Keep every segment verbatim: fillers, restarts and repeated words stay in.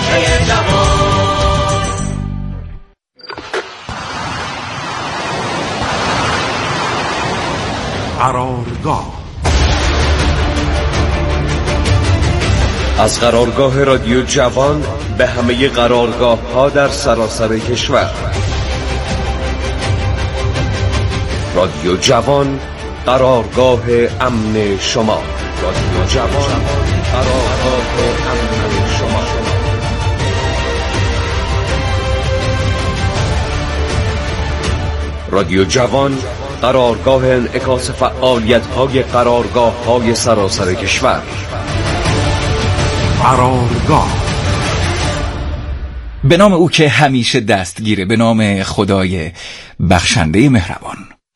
قرارگاه. از قرارگاه رادیو جوان به همه قرارگاه ها در سراسر کشور. رادیو جوان، قرارگاه امن شما. رادیو جوان، قرارگاه امن شما. رادیو جوان، قرارگاه انعکاس فعالیت‌های قرارگاه‌های سراسر کشور. قرارگاه. به نام او که همیشه دستگیره، به نام خدای بخشنده مهربان.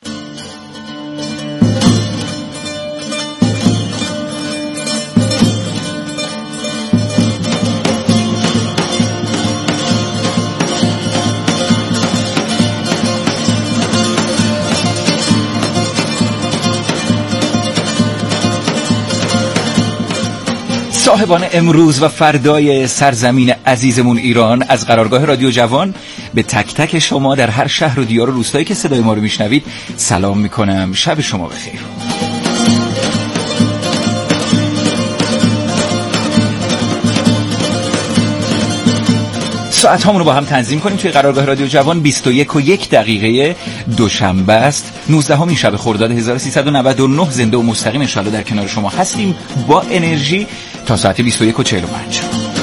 صاحبان امروز و فردای سرزمین عزیزمون ایران، از قرارگاه رادیو جوان به تک تک شما در هر شهر و دیار و روستایی که صدای ما رو میشنوید سلام میکنم. شب شما بخیر. ساعت هامون رو با هم تنظیم کنیم. توی قرارگاه رادیو جوان بیست و یک و یک دقیقه دوشنبه است، نوزدهمین شب خرداد هزار و سیصد و نود و نه. زنده و مستقیم ان شاءالله در کنار شما هستیم با انرژی تا ساعت بیست و یک و چهل و پنج.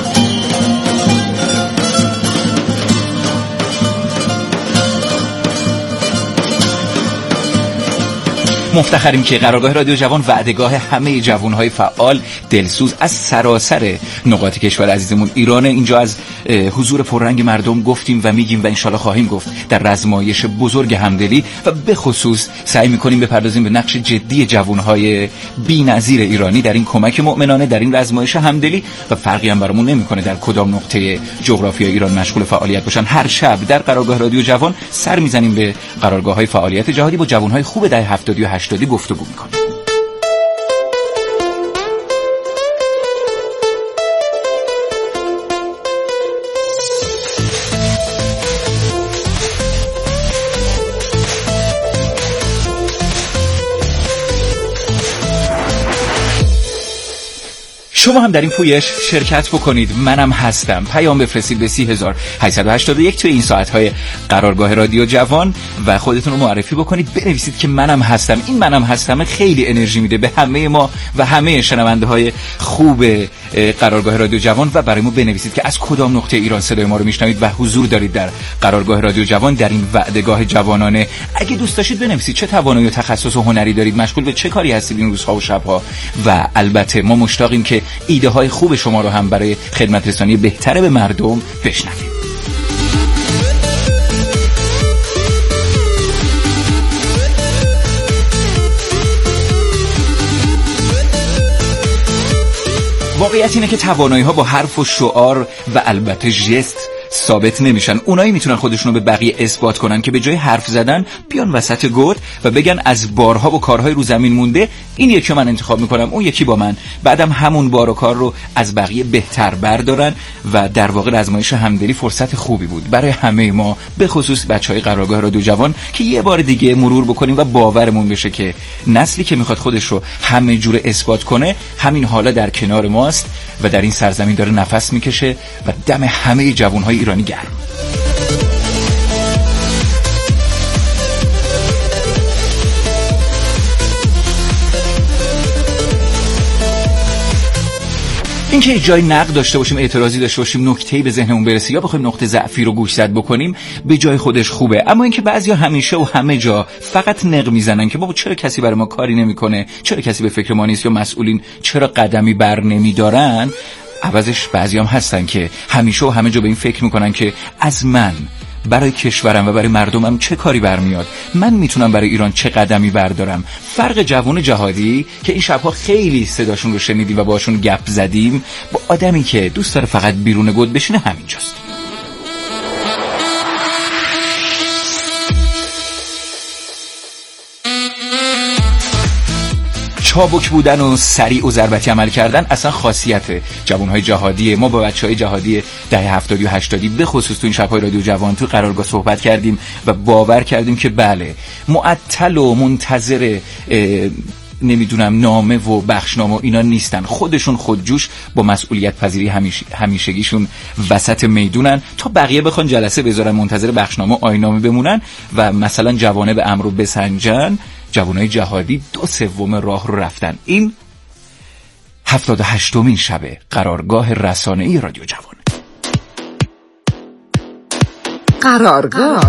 مفتخریم که قرارگاه رادیو جوان وعدهگاه همه جوانهای فعال دلسوز از سراسر نقاط کشور عزیزمون ایران. اینجا از حضور پررنگ مردم گفتیم و میگیم و انشالله خواهیم گفت در رزمایش بزرگ همدلی و به خصوص سعی میکنیم بپردازیم به نقش جدی جوانهای بی‌نظیر ایرانی در این کمک مؤمنانه، در این رزمایش همدلی و فرقی هم برامون نمیکنه در کدام نقطه جغرافیای ایران مشغول فعالیت باشن. هر شب در قرارگاه رادیو جوان سر میزنیم به قرارگاه‌های فعالیت جهادی، با جوانهای خوب دهه هفتاد و هشتاد گفتگو میکنیم. شما هم در این پویش شرکت بکنید. منم هستم. پیام بفرستید به سی هزار و هشتصد و هشتاد و یک توی این ساعت‌های قرارگاه رادیو جوان و خودتون رو معرفی بکنید. بنویسید که منم هستم. این منم هستم خیلی انرژی میده به همه ما و همه شنونده‌های خوب قرارگاه رادیو جوان و برای ما بنویسید که از کدام نقطه ایران صدای ما رو میشنوید و حضور دارید در قرارگاه رادیو جوان در این وعدهگاه جوانانه. اگه دوست داشتید بنویسید چه توانایی و تخصص و هنری دارید، مشغول به چه کاری هستید این روزها و شب‌ها و البته ما مشتاقیم که ایده های خوب شما رو هم برای خدمت رسانی بهتره به مردم بشنویم. واقعیت اینه که توانایی ها با حرف و شعار و البته ژست ثابت نمیشن. اونایی میتونن خودشونو به بقیه اثبات کنن که به جای حرف زدن بیان وسط گود و بگن از بارها و کارهای رو زمین مونده این یکی من انتخاب میکنم، اون یکی با من، بعدم همون بار و کار رو از بقیه بهتر بردارن و در واقع رزمایش همدلی فرصت خوبی بود برای همه ما، به خصوص بچهای قرارگاه رادیو جوان، که یه بار دیگه مرور بکنیم و باورمون بشه که نسلی که میخواد خودش رو همه جوره اثبات کنه همین حالا در کنار ماست و در این سرزمین داره نفس میکشه و دم همه جوانهای ایرانی گرم. این که جای نقد داشته باشیم، اعتراضی داشته باشیم، نکته‌ای به ذهنمون برسه یا بخوایم نقطه ضعفی رو گوشزد بکنیم، به جای خودش خوبه. اما اینکه بعضیا همیشه و همه جا فقط نق میزنن که بابا چرا کسی برای ما کاری نمیکنه، چرا کسی به فکر ما نیست، یا مسئولین چرا قدمی بر نمیدارن، عوضش بعضیام هستن که همیشه و همه جا به این فکر میکنن که از من برای کشورم و برای مردمم چه کاری برمیاد، من میتونم برای ایران چه قدمی بردارم. فرق جوان جهادی که این شبها خیلی صداشون رو شنیدیم و باشون گپ زدیم با آدمی که دوست داره فقط بیرون گود بشینه همینجاست. چابک بودن و سریع و ضربتی عمل کردن اصلا خاصیت جوانهای جهادی. ما با بچهای جهادی دهه هفتادی و هشتادی به خصوص تو این شب‌های رادیو جوان تو قرارگاه صحبت کردیم و باور کردیم که بله معطل و منتظر نمیدونم نامه و بخشنامه و اینا نیستن، خودشون خودجوش با مسئولیت پذیری همیش... همیشگیشون وسط میدونن تا بقیه بخوان جلسه بذارن منتظر بخشنامه و آیین‌نامه بمونن و مثلا جوانه به امر بسنجن. جوانای جهادی دو سوم راه رو رفتن. این هفتاد و هشتمین شب قرارگاه رسانه‌ای رادیو جوان. قرارگاه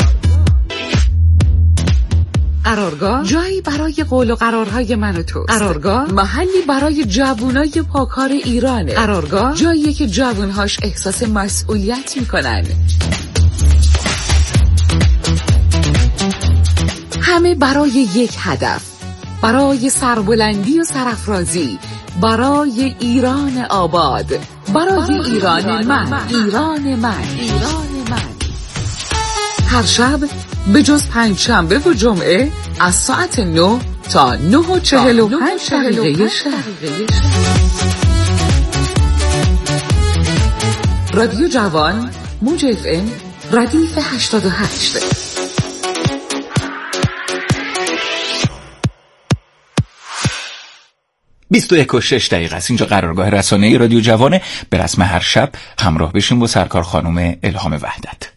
قرارگاه جایی برای قول و قرارهای من و توست. قرارگاه محلی برای جوانای پاکار ایرانه. قرارگاه جاییه که جوانهاش احساس مسئولیت میکنن، همه برای یک هدف، برای سربلندی و سرافرازی، برای ایران آباد، برای ایران من، ایران من، ایران من. هر شب به جز پنج شنبه و جمعه از ساعت نه تا نه و چهل و پنج دقیقه شب. رادیو جوان موج اف ام ردیف هشتاد و هشت. بیست و یک و شش دقیقه است. اینجا قرارگاه رسانه‌ای رادیو جوانه. به رسم هر شب همراه بشیم با سرکار خانم الهام وحدت.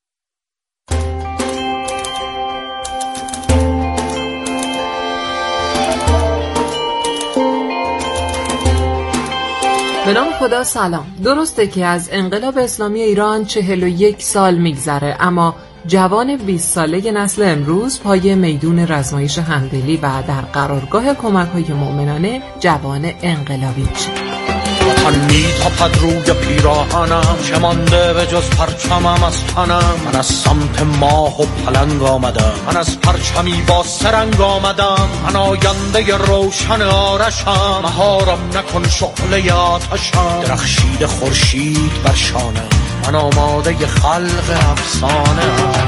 به نام خدا سلام. درسته که از انقلاب اسلامی ایران چهل و یک سال میگذره، اما جوان بیست ساله نسل امروز پای میدون رزمایش همدلی و در قرارگاه کمک‌های مؤمنانه جوان انقلابی میشه. وطن میتاپد روی پیراهنم، چه مانده به جز پرچمم از تنم. من از سمت ماه و پلنگ آمدم، من از پرچمی با سرنگ آمدم. من آینده روشن آرشم، مهارم نکن شعله آتشم. درخشید خورشید بر شانم، من آماده خلق افسانه.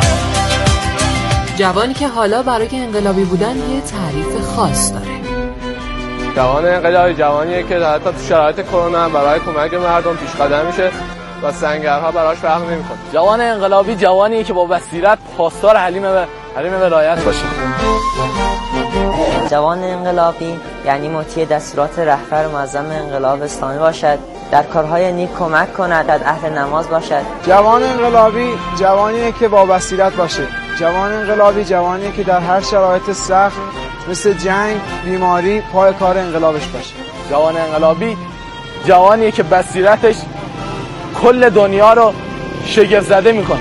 جوانی که حالا برای انقلابی بودن یه تعریف خاص داره. جوان انقلابی جوانیه که حتی تو شرایط کرونا برای کمک مردم پیش قدم میشه و سنگرها براش فرق نمیکنه. جوان انقلابی جوانیه که با بصیرت پاسدار حلیم و حلیم ولایت باشه. جوان انقلابی یعنی مطیع دستورات رهبر معظم انقلاب اسلامی باشد، در کارهای نیک کمک کند، در اهل نماز باشد. جوان انقلابی جوانیه که با بصیرت باشه. جوان انقلابی جوانیه که در هر شرایط سخت مثل جنگ، بیماری پای کار انقلابش باشه. جوان انقلابی جوانیه که بصیرتش کل دنیا رو شگفت زده میکنه.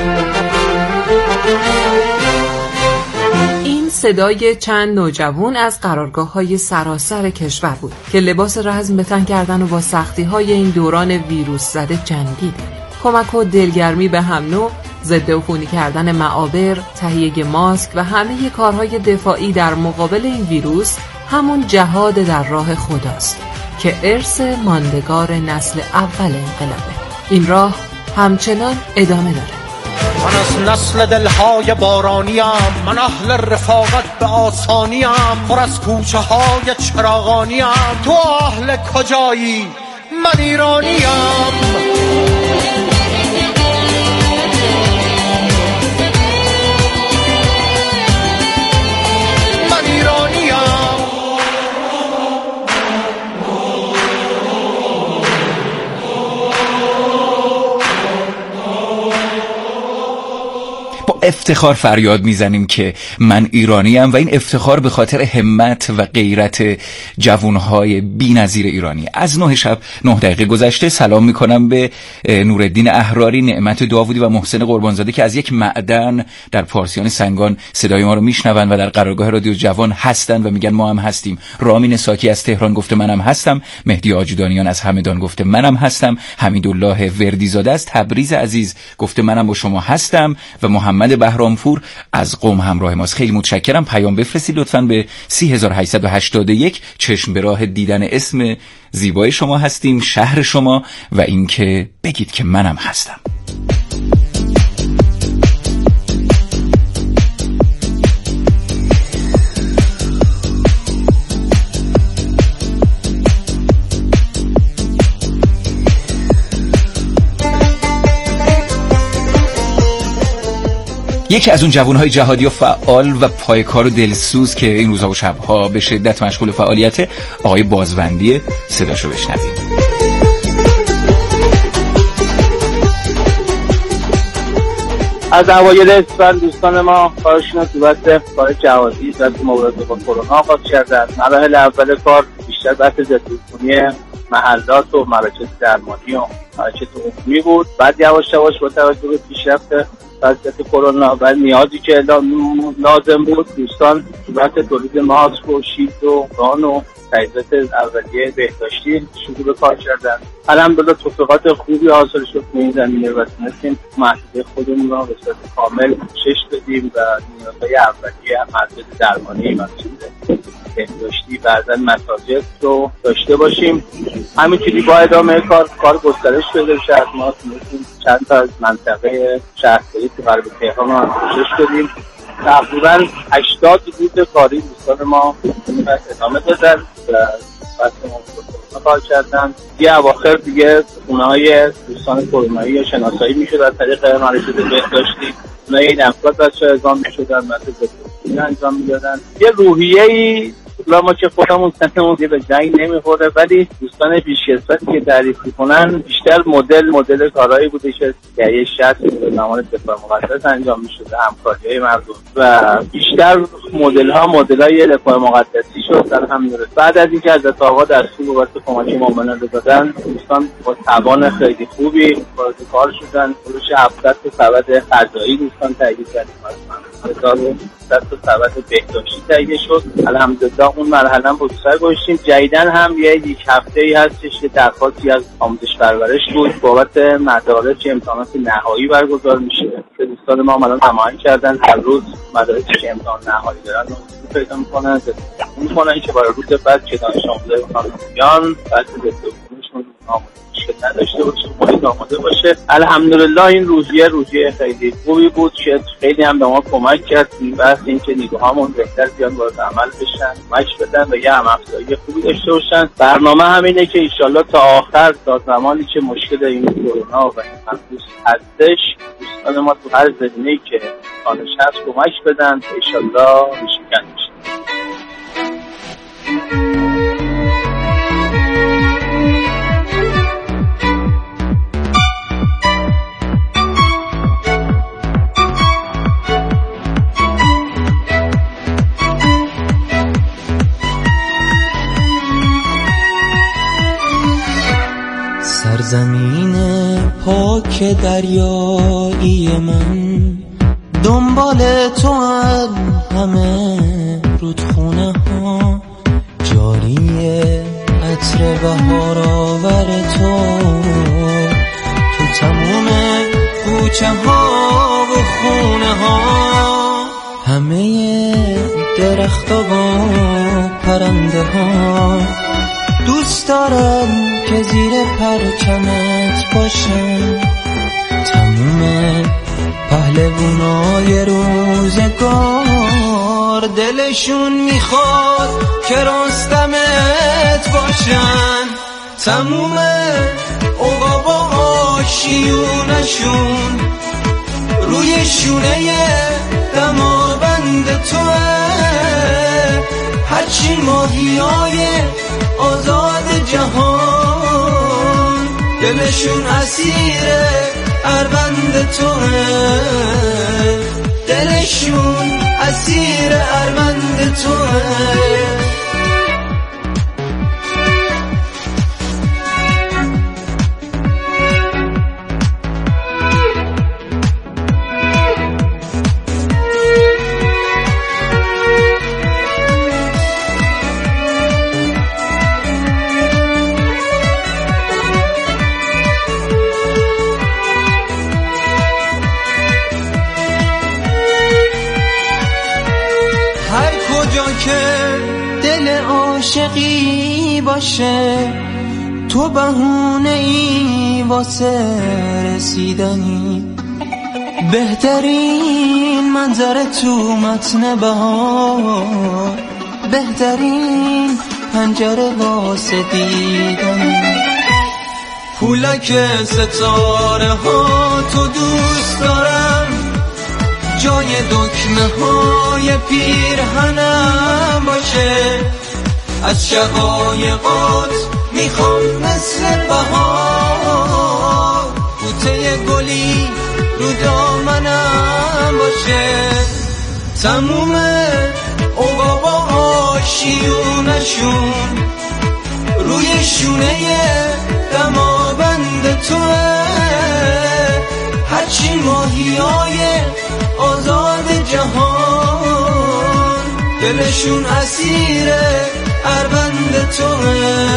این صدای چند نوجوان از قرارگاه‌های سراسر کشور بود که لباس رزم به تن کردن و با سختی‌های این دوران ویروس زده جنگیدن. کمک و دلگرمی به هم نوع، ضد عفونی کردن معابر، تهیه ماسک و همه کارهای دفاعی در مقابل این ویروس همون جهاد در راه خداست که ارث ماندگار نسل اول انقلابه. این راه همچنان ادامه داره. من از نسل دلهای بارانیم، من اهل رفاقت به آسانیم، پر از کوچه های چراغانیم. تو اهل کجایی؟ من ایرانیم. افتخار فریاد میزنیم که من ایرانیم و این افتخار به خاطر همت و غیرت جوانهای بی‌نظیر ایرانی. از نه شب نه دقیقه گذشته سلام میکنم به نورالدین احراری، نعمت داوودی و محسن قربانزاده که از یک معدن در پارسیان سنگان صدای ما رو میشنون و در قرارگاه رادیو جوان هستن و میگن ما هم هستیم. رامین ساکی از تهران گفته منم هستم. مهدی آجودانیان از همدان گفته منم هستم. حمیدالله وردیزاده از تبریز عزیز گفته منم با شما هستم و محمد بهرامپور از قم همراه ماست. خیلی متشکرم. پیام بفرستید لطفاً به سه هزار و هشتصد و هشتاد و یک. چشم به راه دیدن اسم زیبای شما هستیم، شهر شما و اینکه بگید که منم هستم. یکی از اون جوانهای جهادی و فعال و پایکار و دلسوز که این روزها و شبها به شدت مشغول فعالیت، آقای بازوندی، صداشو بشنویم. از اوایل اسفند دوستان ما کارشون رو تو بحث کار جهادی در مبارزه با کرونا آغاز کردن. مراحل اول کار بیشتر بحث ضدعفونی محلات و مراکز درمانی و مراکز عمومی بود. بعد یواش یواش با توجه به پیشرفت وضعیت کرونا و نیازی که لازم بود، دوستان تو بحث تولید ماسک و شیلد و ران و تجهیزات اولیه بهداشتی شروع به کار کردن. الحمدلله توفیقات خوبی حاصل شد تو این زمینه و تونستیم محدوده خودمون را به صورت کامل شش بدیم و نیازهای اولیه مراکز درمانی، مراکز بهداشتی، بعضا مساجد رو داشته باشیم. همینجوری با ادامه کار کار گسترش پیدا کرد. ما تونستیم چند تا از منطقه شهرداری تو غرب تهران رو شش بدیم. تقریبا هشتاد روز کاری دوستان ما ادامه دادن و بحث ما کار کردن. یه اواخر دیگه خونه‌های دوستان کرونایی یا شناسایی میشد از طریق مراکز بهداشتی. اونا این افراد بچه اعزام میشدن، مراکز بهداشتی انجام میدادن. یه روحیه‌ای ما که خودمون سنمون به جنگ نمیخوره، ولی دوستان پیشکسوتی که تعریف میکنن بیشتر مدل مدل کارهایی بوده که یه شخص به زمان دفاع مقدس انجام میشده، همکاری‌های مردم و بیشتر مدل ها مدل های دفاع مقدسی شد. الحمدلله بعد از اینکه حضرت آقا دستور بابت کمک مؤمنان رو دادن، دوستان با توان خیلی خوبی وارد کار شدن. فروش هفتاد تا سبد غذایی دوستان تهیه کردیم، هزار و صد تا سبد بهداشتی تهیه شد. الحمدلله اون مرحله رو سر گذاشتیم. جدیدن هم یه یک هفته‌ای هستش که درخواستی از آموزش پرورش بود بابت مدارس امتحانات نهایی برگزار میشه که دوستان ما الان هماهنگ کردن هر روز مدارسی که امتحان نهایی دارن رو پیدا میکنن میکنن که برای روز بعد که دانش آموزای بخوان بیان بعد دستورشون مشکل نداشته باشه، محیط آماده باشه. الحمدلله این روزیه روزیه خیلی خوبی بود که خیلی هم به ما کمک کرد این بحث این که نیروهامون بهتر بیان وارد عمل بشن، کمک بدن و یه هم افزایی خوبی داشته باشن. برنامه همینه که انشالله تا آخر، تا زمانی که مشکل این کرونا و این ویروس هستش، دوستان ما تو هر زمینه‌ای که امکانش هست کمک بدن، انشالله میشکن میشه. سرزمین پاک دریایی من، دنبال تو هم همه رودخونه ها، جاریه عطر بهار آور تو تو تموم کوچه ها و خونه ها. همه درخت و پرنده ها دوست دارم که زیر پرچمت باشن. تموم پهلوانای روزگار دلشون میخواد که رستمت باشن. تموم عقابا آشیونشون روی شونه دماوند توه. هرچی ماهیای آزاد جهان دلشون اسیر اربند توه. دلشون اسیر اربند توه. عاشقی باشه تو بهونه ای واسه رسیدنی، بهترین منظره تو متن بهار، بهترین پنجره واسه دیدنی. پولک ستاره ها تو دوست دارم، جای دکمه های پیرهنم باشه. از شقایقات میخوام مثل بهار بوته گلی رو دامنم باشه. تموم عقابا آشیونشون روی شونه دماوند توه. هرچی ماهیای آزاد جهان دلشون اسیر اربند توه.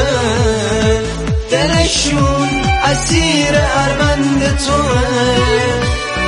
دلشون اسیر اربند توه.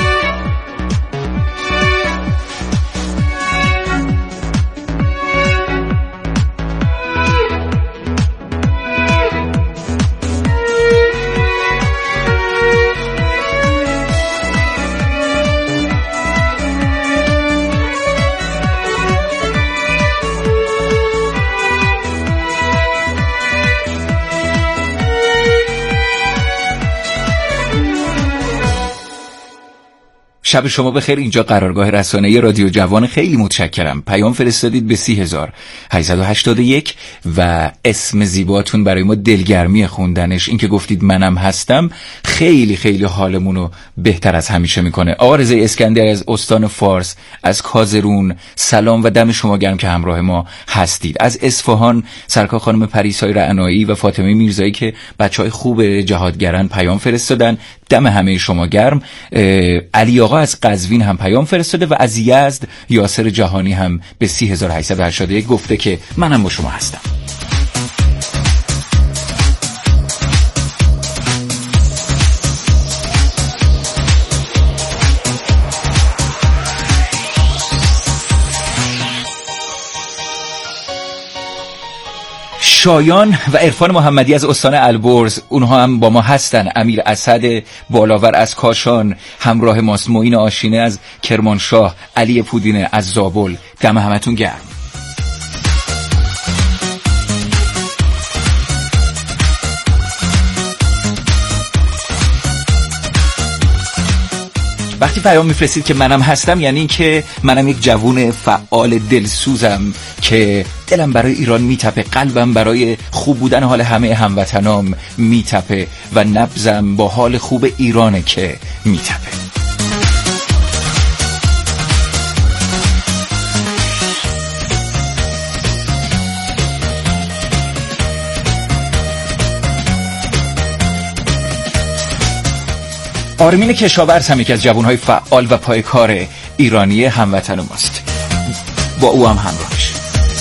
شب شما بخیر. اینجا قرارگاه رسانه‌ای رادیو جوان. خیلی متشکرم. پیام فرستادید به سی هزار هشتصد و هشتاد و یک و اسم زیباتون برای ما دلگرمی خوندنش. این که گفتید منم هستم خیلی خیلی حالمونو بهتر از همیشه میکنه. آقا رضا اسکندری از استان فارس، از کازرون سلام و دم شما گرم که همراه ما هستید. از اصفهان سرکار خانم پریسای رعنایی و فاطمه میرزایی که بچهای خوب جهادگران پیام فرستادن، دم همه شما گرم. علی آقا از قزوین هم پیام فرستاده و از یزد یاسر جهانی هم به سی هزار و هشتصد و هشتاد و یک گفته که منم با شما هستم. شایان و عرفان محمدی از استان البرز، اونها هم با ما هستن. امیر اسد بالاور از کاشان همراه ماست. معین آشینه از کرمانشاه، علی پودینه از زابل، دم همتون گرم. وقتی پیام میفرستید که منم هستم یعنی این که منم یک جوون فعال دلسوزم که دلم برای ایران میتپه، قلبم برای خوب بودن حال همه هموطنام میتپه و نبضم با حال خوب ایرانه که میتپه. آرمین کشاورز هم یکی از جوانهای فعال و پایکار ایرانی هموطن ماست. با او هم همراه میشه.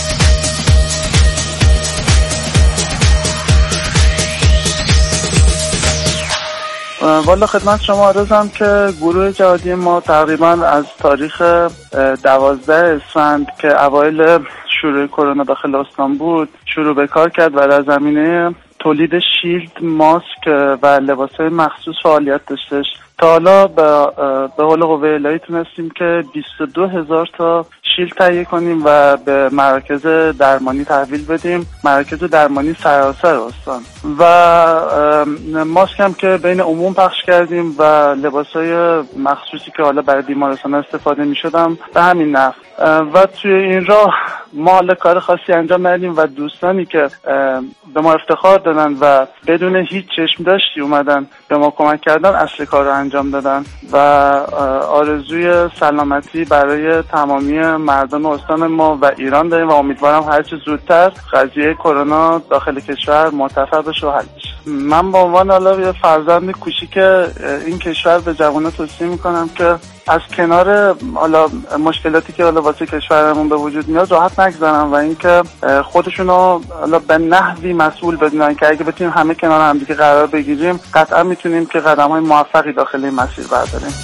والا خدمت شما عرضم که گروه جهادی ما تقریبا از تاریخ دوازده اسفند که اوایل شروع کرونا داخل استان بود شروع به کار کرد و در زمینه تولید شیلد، ماسک و لباسهای مخصوص فعالیت داشتش. تا حالا به قول قوه الهی تونستیم که بیست و دو هزار تا شیلد تهیه کنیم و به مراکز درمانی تحویل بدیم، مراکز درمانی سراسر استان. و ماسک هم که بین عموم پخش کردیم و لباسهای مخصوصی که حالا برای بیمارستان استفاده می‌شدم به همین نحو. و توی این راه ما حالا کار خاصی انجام ندیم و دوستانی که به ما افتخار دادن و بدون هیچ چشم داشتی اومدن به ما کمک کردن اصل کار رو انجام دادن و آرزوی سلامتی برای تمامی مردم استان ما و ایران داریم و امیدوارم هرچه زودتر قضیه کرونا داخل کشور مرتفع بشه و حل بشه. من به عنوان حالا یه فرزند کوچیک این کشور به جوانان توصیه میکنم که از کنار حالا مشکلاتی که حالا واسه کشورمون به وجود میاد راحت نگذارن و اینکه خودشونو حالا به نحوی مسئول بدونن که اگه بتونیم همه کنار هم دیگه قرار بگیریم قطعا میتونیم که قدم‌های موفقی داخل این مسیر برداریم.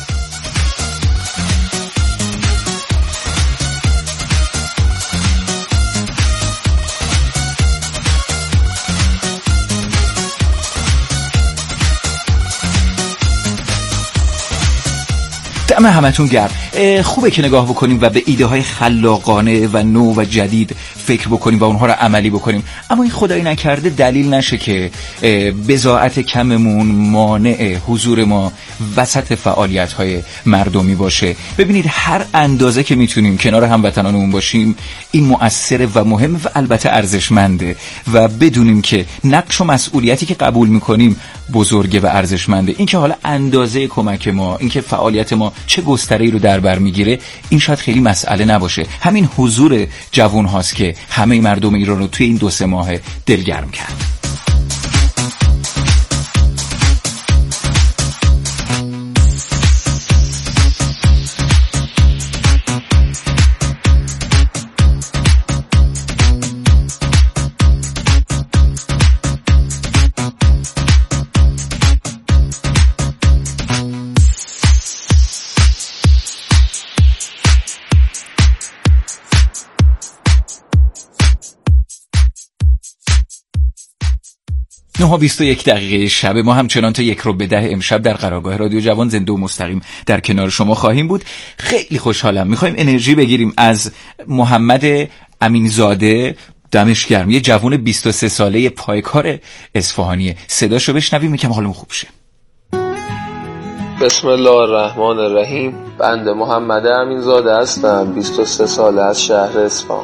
دم همتون گرم. خوبه که نگاه بکنیم و به ایده های خلاقانه و نو و جدید فکر بکنیم و اونها رو عملی بکنیم، اما این خدایی نکرده دلیل نشه که بضاعت کممون مانع حضور ما وسط فعالیت های مردمی باشه. ببینید هر اندازه که میتونیم کنار هموطنانمون باشیم این مؤثر و مهم و البته ارزشمنده و بدونیم که نقش و مسئولیتی که قبول میکنیم بزرگه و ارزشمنده. این که حالا اندازه کمک ما، این که فعالیت ما چه گستره‌ای رو در بر میگیره، این شاید خیلی مسئله نباشه. همین حضور جوان هاست که همه مردم ایران رو توی این دو سه ماه دلگرم کرد. نه و بیست و یک دقیقه شب. ما همچنان تا یک رو به ده امشب در قرارگاه رادیو جوان زنده و مستقیم در کنار شما خواهیم بود. خیلی خوشحالم. میخوایم انرژی بگیریم از محمد امینزاده، دمش گرم، یه جوان بیست و سه ساله پایکار اصفهانی. صداشو بشنویم یکم حالمون خوب شه. بسم الله الرحمن الرحیم. بنده محمد امینزاده هستم، بیست و سه ساله، از شهر اصفهان.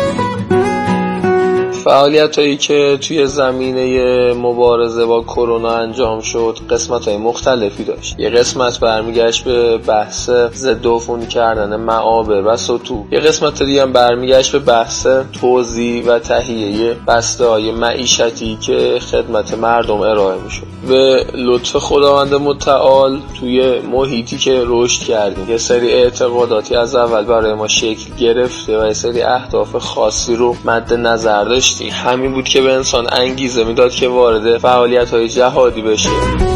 فعالیتایی که توی زمینه مبارزه با کرونا انجام شد قسمت‌های مختلفی داشت. یه قسمت برمیگشت به بحث ضد عفونی کردن معابر و سطوح. یه قسمت دیگه هم برمیگشت به بحث توزیع و تهیه بسته‌های معیشتی که خدمت مردم ارائه میشد. به لطف خداوند متعال توی محیطی که رشد کردیم یه سری اعتقاداتی از اول برای ما شکل گرفته و یه سری اهداف خاصی رو مد نظر داشت. همین بود که به انسان انگیزه میداد که وارد فعالیت‌های جهادی بشه.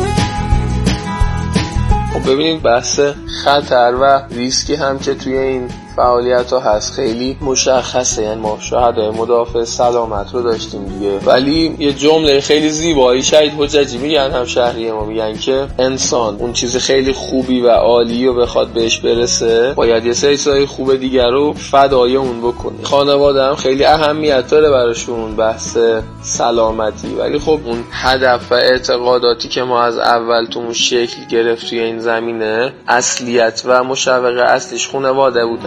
خب ببینید بحث خطر و ریسکی هم که توی این فعالیت ها هست خیلی مشخصه. یعنی ما شهدای مدافع سلامت رو داشتیم دیگه، ولی یه جمله خیلی زیبایی شهید حججی میگن، هم شهری ما میگن که انسان اون چیز خیلی خوبی و عالی رو بخواد بهش برسه باید یه سری چیزای خوب دیگر رو فدای اون بکنه. خانواده هم خیلی اهمیت داره براشون بحث سلامتی، ولی خب اون هدف و اعتقاداتی که ما از اول تومون شکل گرفت توی این زمینه اصلیت و مشوق اصلیش خانواده بودن.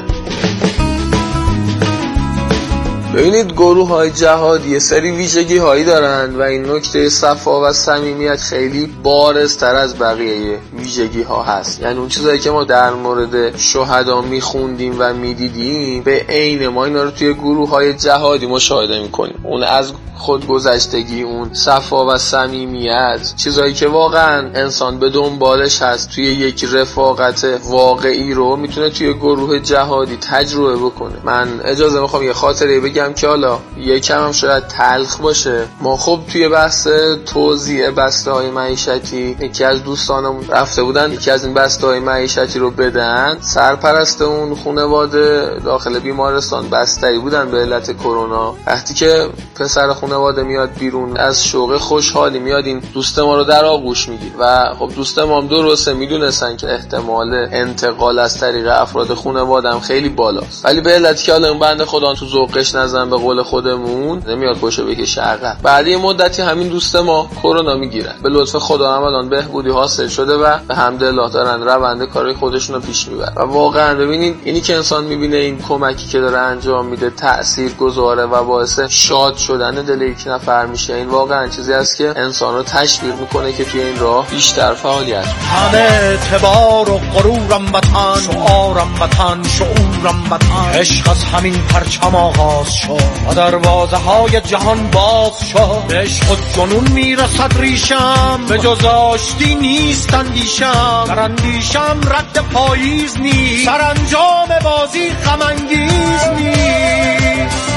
ببینید گروه های جهادی یه سری ویژگی هایی دارند و این نکته صفا و صمیمیت خیلی بارزتر از بقیه ویژگی ها هست. یعنی اون چیزایی که ما در مورد شهدا میخوندیم و میدیدیم به عین ما اینا رو توی گروه های جهادی مشاهده میکنیم. اون از خودگذشتگی، اون صفا و صمیمیت، چیزایی که واقعا انسان به دنبالش هست توی یک رفاقت واقعی رو میتونه توی گروه جهادی تجربه بکنه. من اجازه میخوام یه خاطره بگم که حالا یکم هم شاید تلخ باشه. ما خب توی بحث توزیع بسته‌های معیشتی یکی از دوستانمون رفته بودن یکی از این بسته‌های معیشتی رو بدن. سرپرست اون خانواده داخل بیمارستان بستری بودن به علت کرونا. وقتی که پسر خانواده میاد بیرون از شوق خوشحالی میاد این دوست ما رو در آغوش میگیره و خب دوست ما هم درسته میدونستن که احتمال انتقال از طریق افراد خانواده هم خیلی بالاست، ولی به علتی که حالا بنده خدا تو ذوقش نزن به قول خودمون نمیاد پشو بکشه عقب. بعد یه مدتی همین دوست ما کرونا میگیره. به لطف خدا هم الان بهبودی حاصل شده و به حمدالله دارن روند کارهای خودشون رو پیش میبرن. و واقعا ببینید اینی که انسان میبینه این کمکی که داره انجام میده تاثیرگذاره و باعث شاد شدن دل یک نفر میشه، این واقعا چیزی است که انسان رو تشویق میکنه که توی این راه بیشتر فعالیت کنه. همه اعتبار و غرورم وطن، شعارم وطن، شعورم وطن، عشق از همین پرچم آغاز شد و دروازه های جهان باز شد. عشق و جنون میرسد ریشم، به جز آشتی نیست اندیشم، در اندیشم رد پاییز نیست، سرانجام بازی غم انگیز نیست.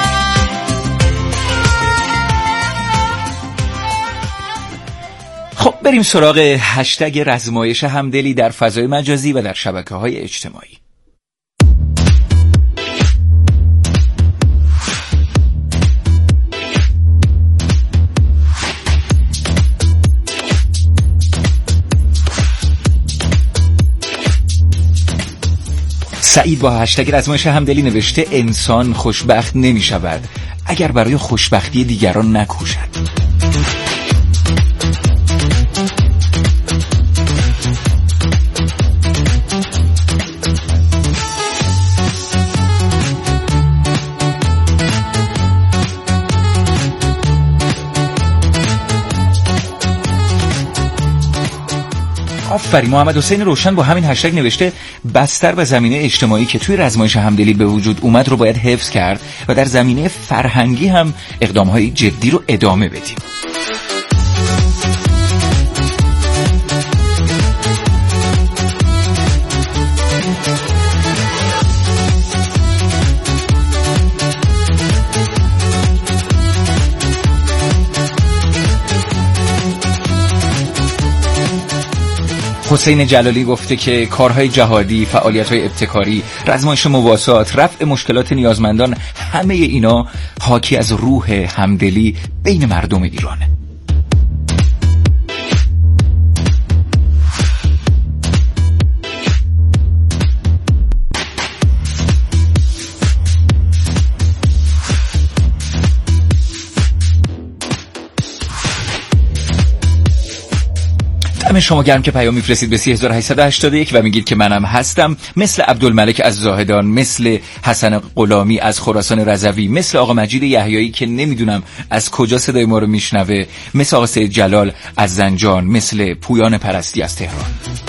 خب بریم سراغ هشتگ رزمایش همدلی در فضای مجازی و در شبکه‌های اجتماعی. سعید با هشتگ رزمایش همدلی نوشته انسان خوشبخت نمی شود اگر برای خوشبختی دیگران نکوشد. آفرین. محمد حسین روشن با همین هشتگ نوشته بستر و زمینه اجتماعی که توی رزمایش همدلی به وجود اومد رو باید حفظ کرد و در زمینه فرهنگی هم اقدام‌های جدی رو ادامه بدیم. حسین جلالی گفته که کارهای جهادی، فعالیت‌های ابتکاری، رزمایش مواسات، رفع مشکلات نیازمندان، همه اینا حاکی از روح همدلی بین مردم ایرانه. همه شما گرم که پیام میفرستید به سه هزار و هشتصد و هشتاد و یک و میگید که منم هستم، مثل عبدالملک از زاهدان، مثل حسن غلامی از خراسان رضوی، مثل آقا مجید یحیایی که نمیدونم از کجا صدای ما رو میشنوه، مثل آقا سید جلال از زنجان، مثل پویان پرستی از تهران.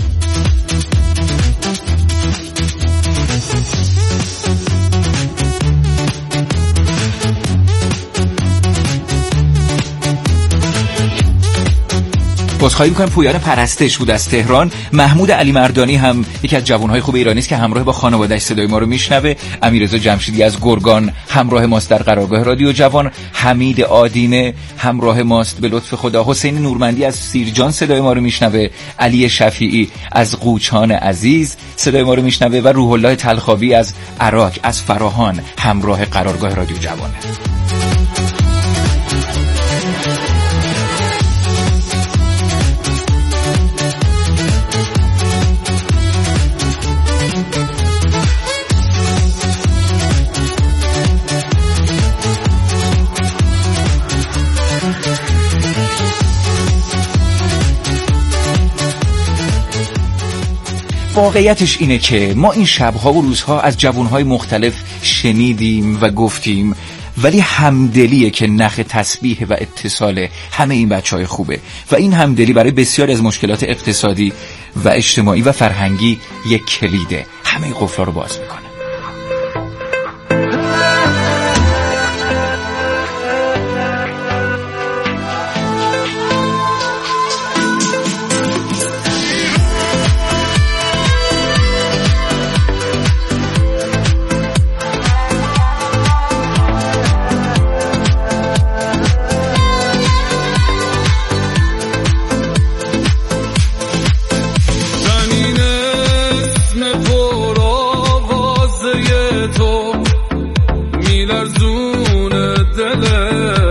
بازخواهی میکنم پویان پرستش بود از تهران. محمود علی مردانی هم یکی از جوانهای خوب ایرانی است که همراه با خانواده‌اش صدای ما رو میشنوه. امیررضا جمشیدی از گرگان همراه ماست در قرارگاه رادیو جوان. حمید آدینه همراه ماست به لطف خدا. حسین نورمندی از سیرجان صدای ما رو میشنوه. علی شفیعی از قوچان عزیز صدای ما رو میشنوه و روح الله تلخاوی از عراق از فراهان همراه قرارگاه رادیو جوانه. واقعیتش اینه که ما این شبها و روزها از جوانهای مختلف شنیدیم و گفتیم، ولی همدلیه که نخ تسبیح و اتصال همه این بچهای خوبه و این همدلی برای بسیاری از مشکلات اقتصادی و اجتماعی و فرهنگی یک کلیده، همه قفل‌ها رو باز میکنه.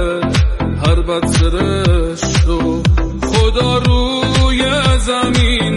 خدا روی زمین